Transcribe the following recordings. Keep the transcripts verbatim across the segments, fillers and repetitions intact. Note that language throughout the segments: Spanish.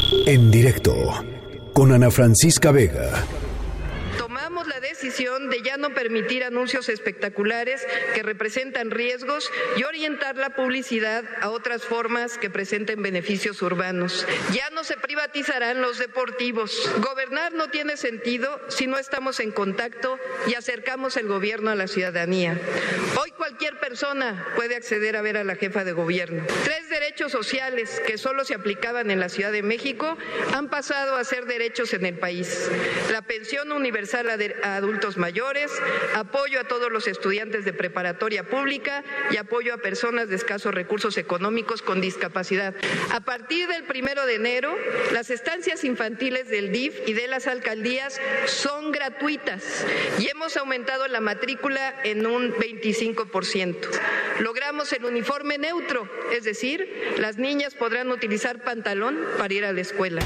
En directo con Ana Francisca Vega. Tomamos la decisión de ya no permitir anuncios espectaculares que representan riesgos y orientar la publicidad a otras formas que presenten beneficios urbanos. Ya no se privatizarán los deportivos. Gobernar no tiene sentido si no estamos en contacto y acercamos el gobierno a la ciudadanía. Hoy cualquier persona puede acceder a ver a la jefa de gobierno. Tres derechos sociales que solo se aplicaban en la Ciudad de México han pasado a ser derechos en el país. La pensión universal a, de, a adultos mayores, apoyo a todos los estudiantes de preparatoria pública y apoyo a personas de escasos recursos económicos con discapacidad. A partir del primero de enero, las estancias infantiles del D I F y de las alcaldías son gratuitas y hemos aumentado la matrícula en un veinticinco por ciento. Logramos el uniforme neutro, es decir, las niñas podrán utilizar pantalón para ir a la escuela.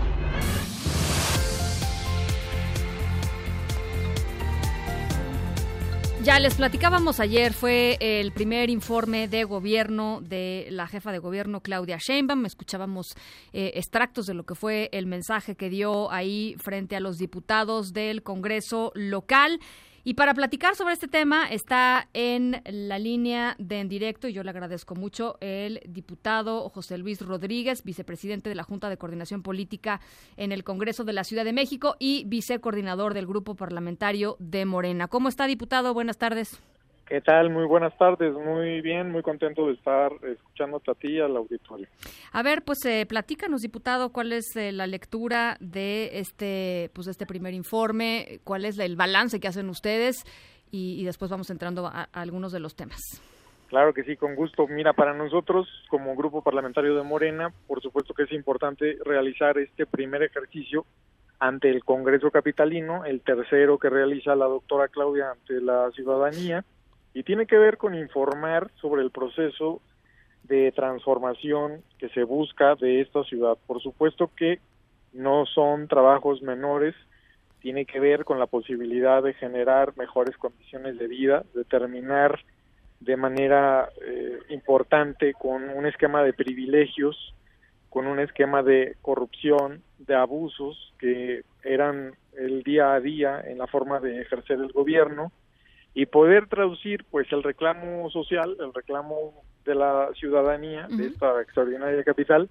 Ya les platicábamos ayer, fue el primer informe de gobierno de la jefa de gobierno Claudia Sheinbaum. Escuchábamos eh, extractos de lo que fue el mensaje que dio ahí frente a los diputados del Congreso local. Y para platicar sobre este tema está en la línea de En Directo, y yo le agradezco mucho, el diputado José Luis Rodríguez, vicepresidente de la Junta de Coordinación Política en el Congreso de la Ciudad de México y vicecoordinador del Grupo Parlamentario de Morena. ¿Cómo está, diputado? Buenas tardes. ¿Qué tal? Muy buenas tardes, muy bien, muy contento de estar escuchándote a ti y al auditorio. A ver, pues eh, platícanos, diputado, cuál es eh, la lectura de este, pues de este primer informe, cuál es el balance que hacen ustedes y, y después vamos entrando a, a algunos de los temas. Claro que sí, con gusto. Mira, para nosotros como Grupo Parlamentario de Morena, por supuesto que es importante realizar este primer ejercicio ante el Congreso Capitalino, el tercero que realiza la doctora Claudia ante la ciudadanía, y tiene que ver con informar sobre el proceso de transformación que se busca de esta ciudad. Por supuesto que no son trabajos menores, tiene que ver con la posibilidad de generar mejores condiciones de vida, de terminar de manera eh, importante con un esquema de privilegios, con un esquema de corrupción, de abusos que eran el día a día en la forma de ejercer el gobierno, y poder traducir pues el reclamo social, el reclamo de la ciudadanía, uh-huh, de esta extraordinaria capital,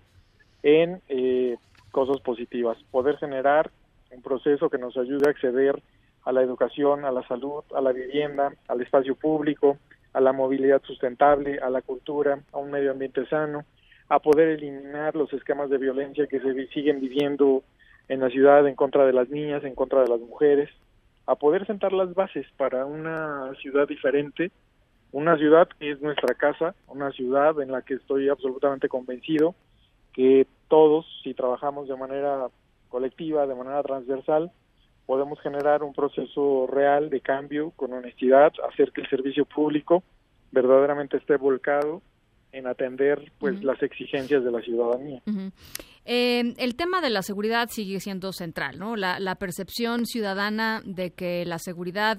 en eh, cosas positivas. Poder generar un proceso que nos ayude a acceder a la educación, a la salud, a la vivienda, al espacio público, a la movilidad sustentable, a la cultura, a un medio ambiente sano, a poder eliminar los esquemas de violencia que se siguen viviendo en la ciudad en contra de las niñas, en contra de las mujeres, a poder sentar las bases para una ciudad diferente, una ciudad que es nuestra casa, una ciudad en la que estoy absolutamente convencido que todos, si trabajamos de manera colectiva, de manera transversal, podemos generar un proceso real de cambio con honestidad, hacer que el servicio público verdaderamente esté volcado en atender pues uh-huh. las exigencias de la ciudadanía. Uh-huh. Eh, el tema de la seguridad sigue siendo central, ¿no? La, la percepción ciudadana de que la seguridad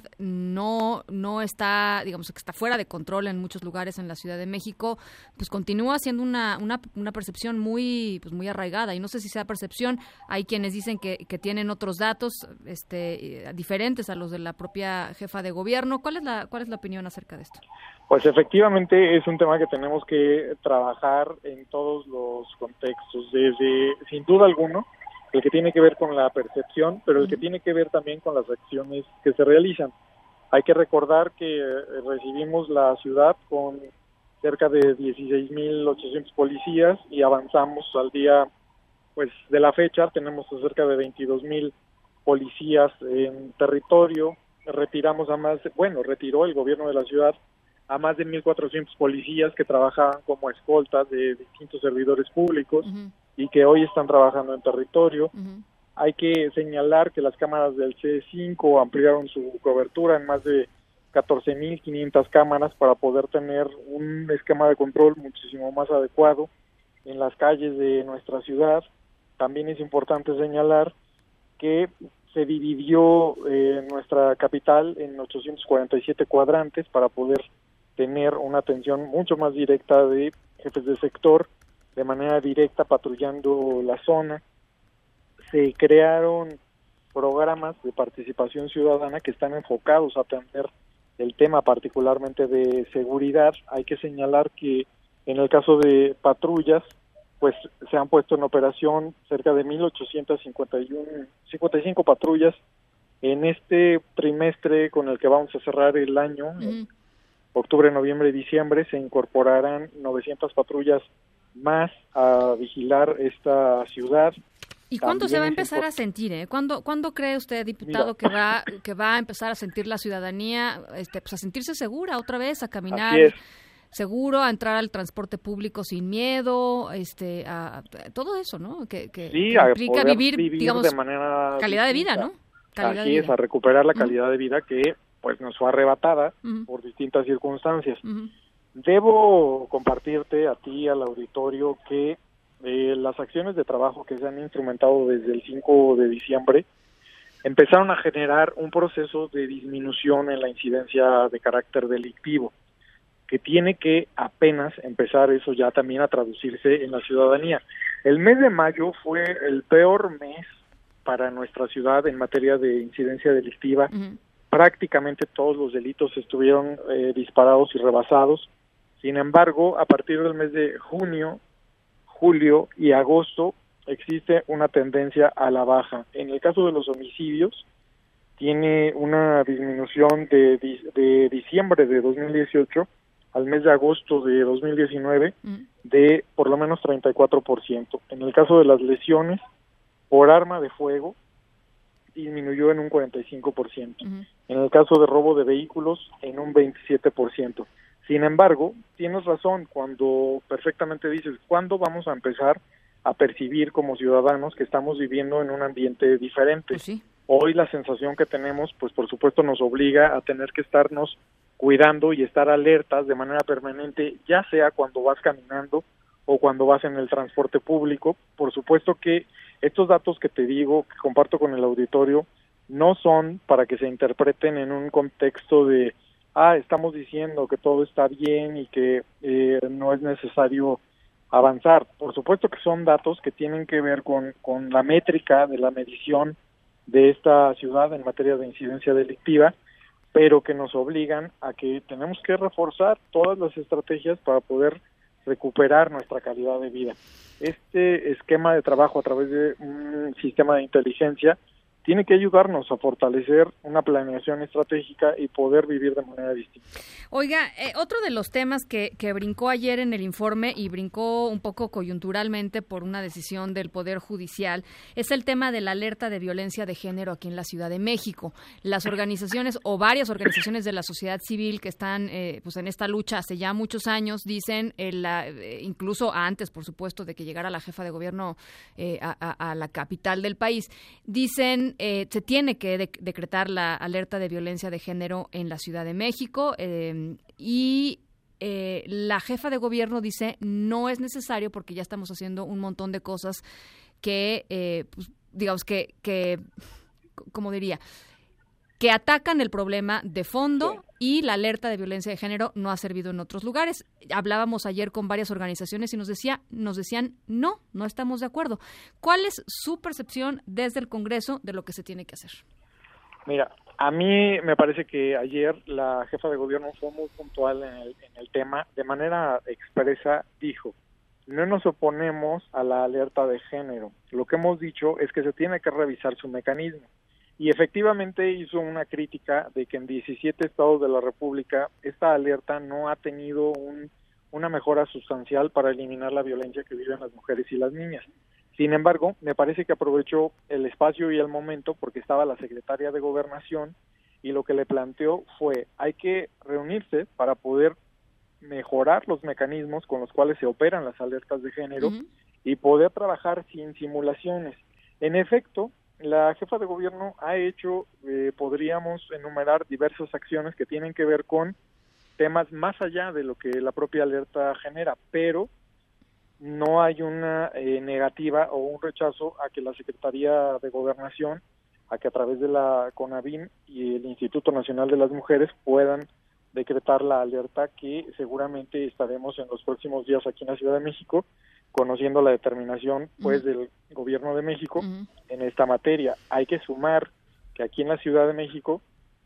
no no está, digamos, que está fuera de control en muchos lugares en la Ciudad de México, pues continúa siendo una una, una percepción muy pues muy arraigada, y no sé si sea percepción. Hay quienes dicen que, que tienen otros datos este diferentes a los de la propia jefa de gobierno. ¿Cuál es la cuál es la opinión acerca de esto? Pues efectivamente es un tema que tenemos que trabajar en todos los contextos, desde, sin duda alguno, el que tiene que ver con la percepción, pero el que tiene que ver también con las acciones que se realizan. Hay que recordar que recibimos la ciudad con cerca de dieciséis mil ochocientos policías y avanzamos al día pues de la fecha, tenemos cerca de veintidós mil policías en territorio, retiramos a más, bueno, retiró el gobierno de la ciudad a más de mil cuatrocientos policías que trabajaban como escoltas de distintos servidores públicos uh-huh. y que hoy están trabajando en territorio. Uh-huh. Hay que señalar que las cámaras del C cinco ampliaron su cobertura en más de catorce mil quinientas cámaras para poder tener un esquema de control muchísimo más adecuado en las calles de nuestra ciudad. También es importante señalar que se dividió eh, nuestra capital en ochocientos cuarenta y siete cuadrantes para poder tener una atención mucho más directa de jefes de sector, de manera directa patrullando la zona. se crearon programas de participación ciudadana que están enfocados a atender el tema particularmente de seguridad. Hay que señalar que en el caso de patrullas, pues se han puesto en operación cerca de mil ochocientas cincuenta y cinco patrullas en este trimestre con el que vamos a cerrar el año. Uh-huh. Octubre, noviembre y diciembre se incorporarán novecientas patrullas más a vigilar esta ciudad. ¿Y cuándo se va a empezar a sentir? Eh? ¿Cuándo, ¿Cuándo cree usted, diputado, Mira. que va que va a empezar a sentir la ciudadanía, este, pues a sentirse segura otra vez, a caminar seguro, a entrar al transporte público sin miedo, este, a, a todo eso, ¿no? Que, que, sí, que implica vivir, vivir digamos, de manera calidad distinta. de vida, ¿no? Calidad Así de es, vida. a recuperar la calidad uh-huh. de vida que pues nos fue arrebatada uh-huh. por distintas circunstancias. Uh-huh. Debo compartirte a ti, al auditorio, que eh, las acciones de trabajo que se han instrumentado desde el cinco de diciembre empezaron a generar un proceso de disminución en la incidencia de carácter delictivo, que tiene que apenas empezar eso ya también a traducirse en la ciudadanía. El mes de mayo fue el peor mes para nuestra ciudad en materia de incidencia delictiva. Uh-huh. Prácticamente todos los delitos estuvieron eh, disparados y rebasados. Sin embargo, a partir del mes de junio, julio y agosto existe una tendencia a la baja. En el caso de los homicidios, tiene una disminución de, de diciembre de dos mil dieciocho al mes de agosto de dos mil diecinueve mm. de por lo menos treinta y cuatro por ciento. En el caso de las lesiones por arma de fuego, disminuyó en un cuarenta y cinco por ciento. Uh-huh. En el caso de robo de vehículos, en un veintisiete por ciento. Sin embargo, tienes razón cuando perfectamente dices, ¿cuándo vamos a empezar a percibir como ciudadanos que estamos viviendo en un ambiente diferente? Pues sí. Hoy la sensación que tenemos, pues por supuesto nos obliga a tener que estarnos cuidando y estar alertas de manera permanente, ya sea cuando vas caminando o cuando vas en el transporte público. Por supuesto que estos datos que te digo, que comparto con el auditorio, no son para que se interpreten en un contexto de, ah, estamos diciendo que todo está bien y que eh, no es necesario avanzar. Por supuesto que son datos que tienen que ver con, con la métrica de la medición de esta ciudad en materia de incidencia delictiva, pero que nos obligan a que tenemos que reforzar todas las estrategias para poder recuperar nuestra calidad de vida. Este esquema de trabajo a través de un sistema de inteligencia tiene que ayudarnos a fortalecer una planeación estratégica y poder vivir de manera distinta. Oiga, eh, otro de los temas que, que brincó ayer en el informe y brincó un poco coyunturalmente por una decisión del Poder Judicial es el tema de la alerta de violencia de género aquí en la Ciudad de México. Las organizaciones o varias organizaciones de la sociedad civil que están eh, pues en esta lucha hace ya muchos años dicen, eh, la, eh, incluso antes, por supuesto, de que llegara la jefa de gobierno eh, a, a, a la capital del país, dicen Eh, se tiene que de- decretar la alerta de violencia de género en la Ciudad de México eh, y eh, la jefa de gobierno dice no es necesario porque ya estamos haciendo un montón de cosas que, eh, pues, digamos que, que, ¿cómo diría? que atacan el problema de fondo y la alerta de violencia de género no ha servido en otros lugares. Hablábamos ayer con varias organizaciones y nos decía, nos decían, no, no estamos de acuerdo. ¿Cuál es su percepción desde el Congreso de lo que se tiene que hacer? Mira, a mí me parece que ayer la jefa de gobierno fue muy puntual en el, en el tema. De manera expresa dijo, no nos oponemos a la alerta de género. Lo que hemos dicho es que se tiene que revisar su mecanismo. Y efectivamente hizo una crítica de que en diecisiete estados de la República esta alerta no ha tenido un, una mejora sustancial para eliminar la violencia que viven las mujeres y las niñas. Sin embargo, me parece que aprovechó el espacio y el momento porque estaba la secretaria de Gobernación y lo que le planteó fue, hay que reunirse para poder mejorar los mecanismos con los cuales se operan las alertas de género uh-huh. y poder trabajar sin simulaciones. En efecto, la jefa de gobierno ha hecho, eh, podríamos enumerar diversas acciones que tienen que ver con temas más allá de lo que la propia alerta genera, pero no hay una eh, negativa o un rechazo a que la Secretaría de Gobernación, a que a través de la CONAVIM y el Instituto Nacional de las Mujeres puedan decretar la alerta que seguramente estaremos en los próximos días aquí en la Ciudad de México, conociendo la determinación pues uh-huh. del gobierno de México uh-huh. en esta materia. Hay que sumar que aquí en la Ciudad de México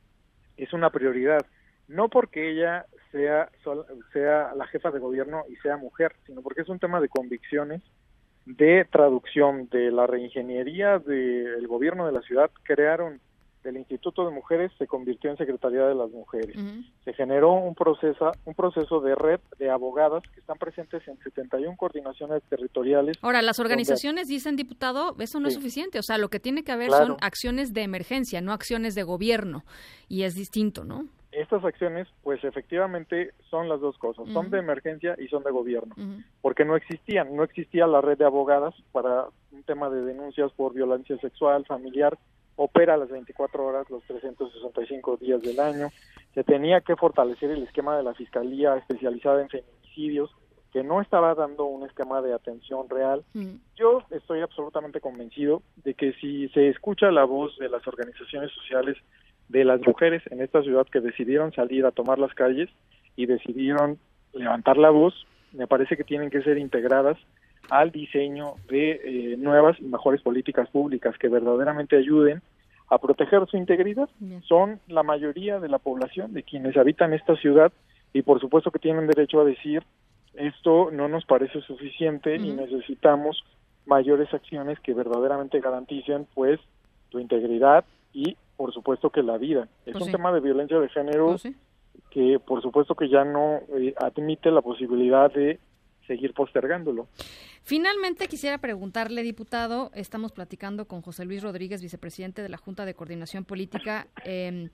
es una prioridad, no porque ella sea, sea la jefa de gobierno y sea mujer, sino porque es un tema de convicciones, de traducción, de la reingeniería del gobierno de la ciudad. Crearon del Instituto de Mujeres, se convirtió en Secretaría de las Mujeres. Uh-huh. Se generó un proceso, un proceso de red de abogadas que están presentes en setenta y una coordinaciones territoriales. Ahora, las organizaciones donde... dicen, diputado, eso no sí. es suficiente. O sea, lo que tiene que haber claro. son acciones de emergencia, no acciones de gobierno. Y es distinto, ¿no? Estas acciones, pues efectivamente son las dos cosas. Uh-huh. Son de emergencia y son de gobierno. Uh-huh. Porque no existían, no existía la red de abogadas para un tema de denuncias por violencia sexual, familiar. Opera las veinticuatro horas, los trescientos sesenta y cinco días del año. Se tenía que fortalecer el esquema de la Fiscalía especializada en feminicidios, que no estaba dando un esquema de atención real. Mm. Yo estoy absolutamente convencido de que si se escucha la voz de las organizaciones sociales, de las mujeres en esta ciudad que decidieron salir a tomar las calles y decidieron levantar la voz, me parece que tienen que ser integradas al diseño de eh, nuevas y mejores políticas públicas que verdaderamente ayuden a proteger su integridad. Bien. Son la mayoría de la población, de quienes habitan esta ciudad, y por supuesto que tienen derecho a decir, esto no nos parece suficiente uh-huh. y necesitamos mayores acciones que verdaderamente garanticen pues tu integridad y por supuesto que la vida. Es pues un sí. tema de violencia de género pues sí. que por supuesto que ya no eh, admite la posibilidad de seguir postergándolo. Finalmente quisiera preguntarle, diputado, estamos platicando con José Luis Rodríguez, vicepresidente de la Junta de Coordinación Política eh,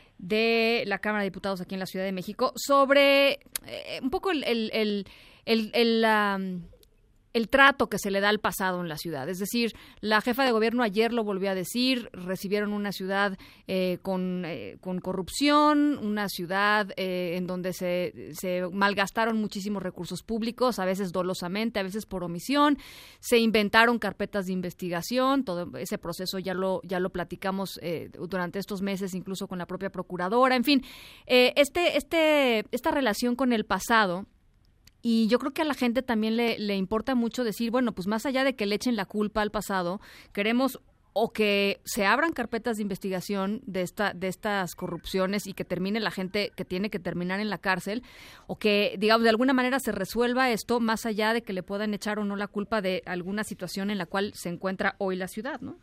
de la Cámara de Diputados aquí en la Ciudad de México, sobre eh, un poco el el el, el, el um, el trato que se le da al pasado en la ciudad. Es decir, la jefa de gobierno ayer lo volvió a decir, recibieron una ciudad eh, con, eh, con corrupción, una ciudad eh, en donde se, se malgastaron muchísimos recursos públicos, a veces dolosamente, a veces por omisión, se inventaron carpetas de investigación, todo ese proceso ya lo, ya lo platicamos eh, durante estos meses, incluso con la propia procuradora, en fin, eh, este, este, esta relación con el pasado. Y yo creo que a la gente también le, le importa mucho decir, bueno, pues más allá de que le echen la culpa al pasado, queremos o que se abran carpetas de investigación de esta de estas corrupciones y que termine la gente que tiene que terminar en la cárcel, o que, digamos, de alguna manera se resuelva esto más allá de que le puedan echar o no la culpa de alguna situación en la cual se encuentra hoy la ciudad, ¿no?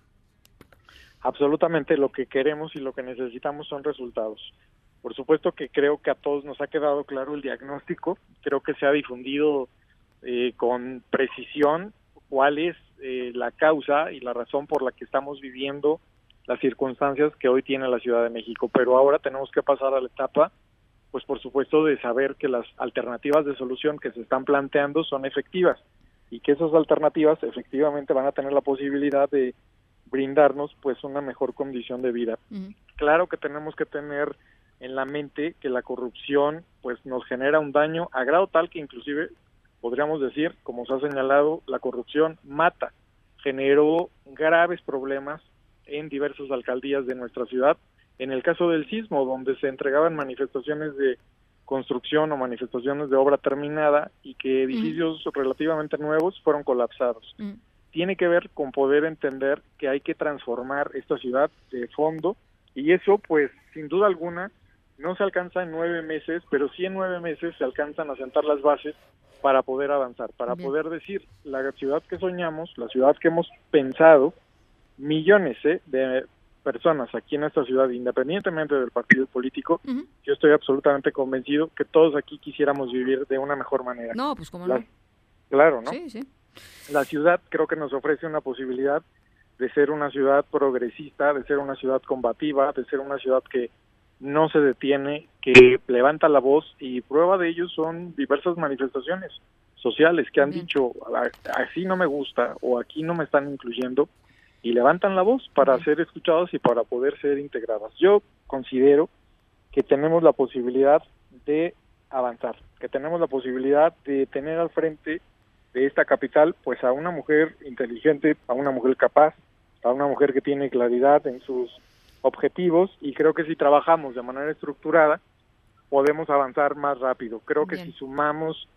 Absolutamente, lo que queremos y lo que necesitamos son resultados. Por supuesto que creo que a todos nos ha quedado claro el diagnóstico, creo que se ha difundido eh, con precisión cuál es eh, la causa y la razón por la que estamos viviendo las circunstancias que hoy tiene la Ciudad de México, pero ahora tenemos que pasar a la etapa, pues por supuesto, de saber que las alternativas de solución que se están planteando son efectivas y que esas alternativas efectivamente van a tener la posibilidad de brindarnos pues una mejor condición de vida. Uh-huh. Claro que tenemos que tener en la mente que la corrupción pues nos genera un daño a grado tal que inclusive podríamos decir, como se ha señalado, la corrupción mata, generó graves problemas en diversas alcaldías de nuestra ciudad. En el caso del sismo, donde se entregaban manifestaciones de construcción o manifestaciones de obra terminada y que edificios mm. relativamente nuevos fueron colapsados. Mm. Tiene que ver con poder entender que hay que transformar esta ciudad de fondo, y eso pues sin duda alguna no se alcanza en nueve meses, pero sí en nueve meses se alcanzan a sentar las bases para poder avanzar, para Bien. poder decir, la ciudad que soñamos, la ciudad que hemos pensado, millones ¿eh? de personas aquí en esta ciudad, independientemente del partido político, uh-huh. yo estoy absolutamente convencido que todos aquí quisiéramos vivir de una mejor manera. No, pues cómo la, no. Claro, ¿no? Sí, sí. La ciudad creo que nos ofrece una posibilidad de ser una ciudad progresista, de ser una ciudad combativa, de ser una ciudad que no se detiene, que levanta la voz, y prueba de ello son diversas manifestaciones sociales que han uh-huh. dicho, así no me gusta o aquí no me están incluyendo, y levantan la voz para uh-huh. ser escuchados y para poder ser integradas. Yo considero que tenemos la posibilidad de avanzar, que tenemos la posibilidad de tener al frente de esta capital pues a una mujer inteligente, a una mujer capaz, a una mujer que tiene claridad en sus objetivos, y creo que si trabajamos de manera estructurada podemos avanzar más rápido. Creo que Bien. si sumamos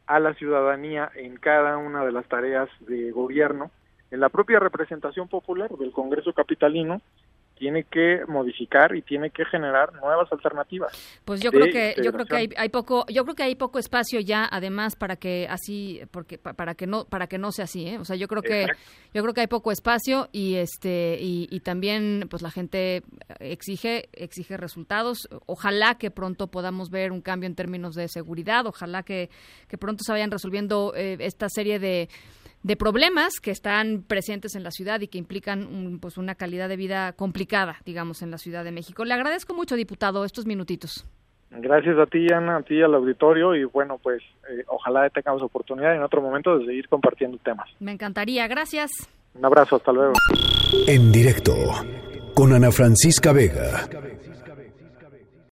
a la ciudadanía en cada una de las tareas de gobierno, en la propia representación popular del Congreso capitalino, tiene que modificar y tiene que generar nuevas alternativas. Pues yo creo que yo creo que hay, hay poco yo creo que hay poco espacio ya, además, para que así porque para que no para que no sea así, ¿eh? O sea, yo creo que Exacto. yo creo que hay poco espacio y este y, y también pues la gente exige exige resultados. Ojalá que pronto podamos ver un cambio en términos de seguridad, ojalá que que pronto se vayan resolviendo eh, esta serie de de problemas que están presentes en la ciudad y que implican un, pues una calidad de vida complicada, digamos, en la Ciudad de México. Le agradezco mucho, diputado, estos minutitos. Gracias a ti, Ana, a ti, al auditorio, y bueno, pues eh, ojalá tengamos oportunidad en otro momento de seguir compartiendo temas. Me encantaría, gracias. Un abrazo, hasta luego. En directo, con Ana Francisca Vega.